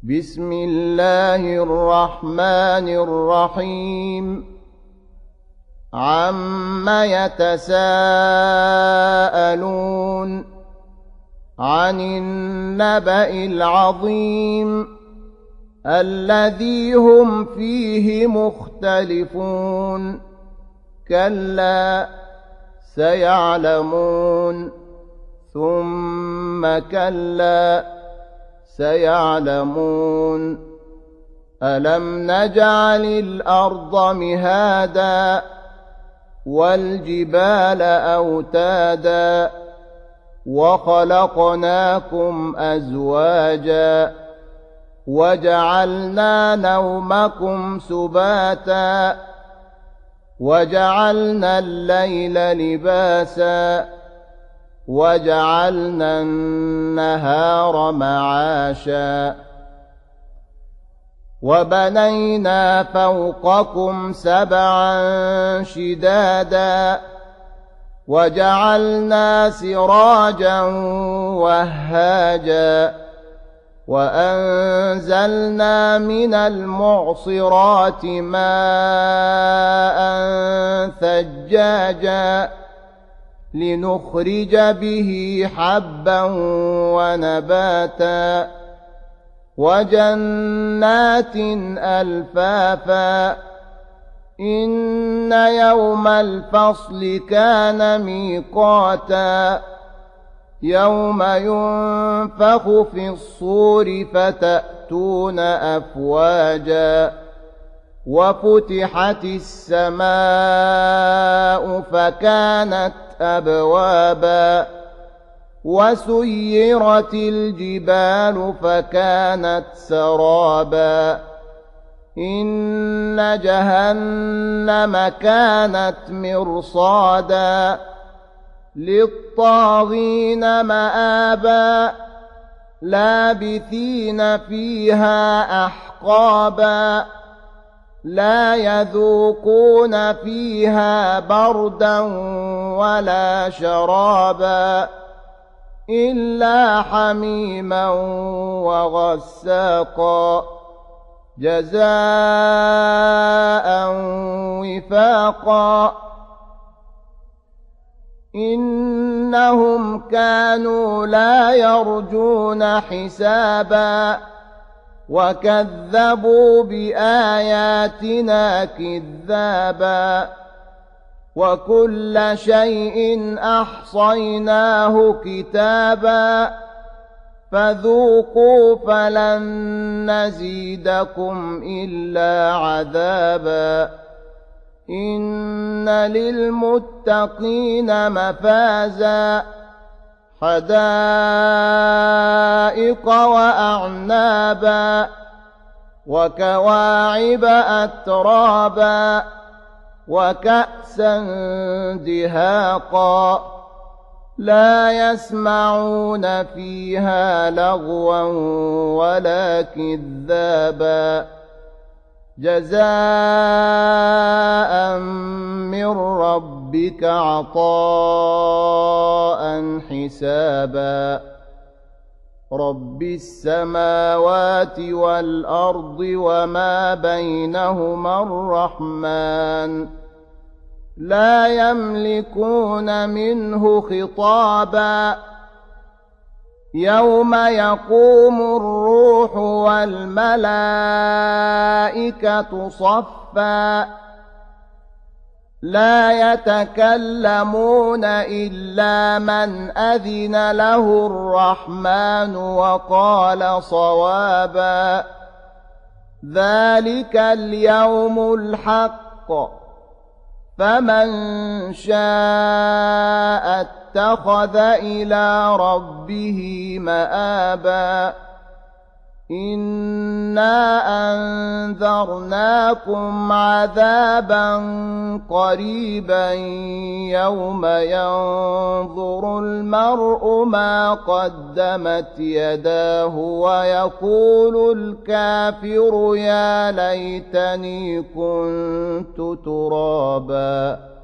بسم الله الرحمن الرحيم عم يتساءلون عن النبأ العظيم الذي هم فيه مختلفون كلا سيعلمون ثم كلا سيعلمون ألم نجعل الأرض مهادا والجبال أوتادا وخلقناكم أزواجا وجعلنا نومكم سباتا وجعلنا الليل لباسا وجعلنا النهار معاشا وبنينا فوقكم سبعا شدادا وجعلنا سراجا وهاجا وأنزلنا من المعصرات ماء ثجاجا لنخرج به حبا ونباتا وجنات ألفافا إن يوم الفصل كان ميقاتا يوم ينفخ في الصور فتأتون أفواجا وفتحت السماء فكانت أبوابا وسيرت الجبال فكانت سرابا إن جهنم كانت مرصادا للطاغين مآبا لابثين فيها أحقابا لا يذوقون فيها بردا ولا شرابا إلا حميما وغساقا جزاء وفاقا إنهم كانوا لا يرجون حسابا وكذبوا بآياتنا كذابا وكل شيء أحصيناه كتابا فذوقوا فلن نزيدكم إلا عذابا إن للمتقين مفازا حدائق وأعنابا وكواعب أترابا وكأسا دهاقا لا يسمعون فيها لغوا ولا كذابا جزاء من ربك عطاء حسابا رب السماوات والأرض وما بينهما الرحمن لا يملكون منه خطابا يوم يقوم الروح والملائكة صفا لا يتكلمون إلا من أذن له الرحمن وقال صوابا ذلك اليوم الحق فمن شاء اتخذ إلى ربه مآبا إنا أنذرناكم عذابا قريبا يوم ينظر المرء ما قدمت يداه ويقول الكافر يا ليتني كنت ترابا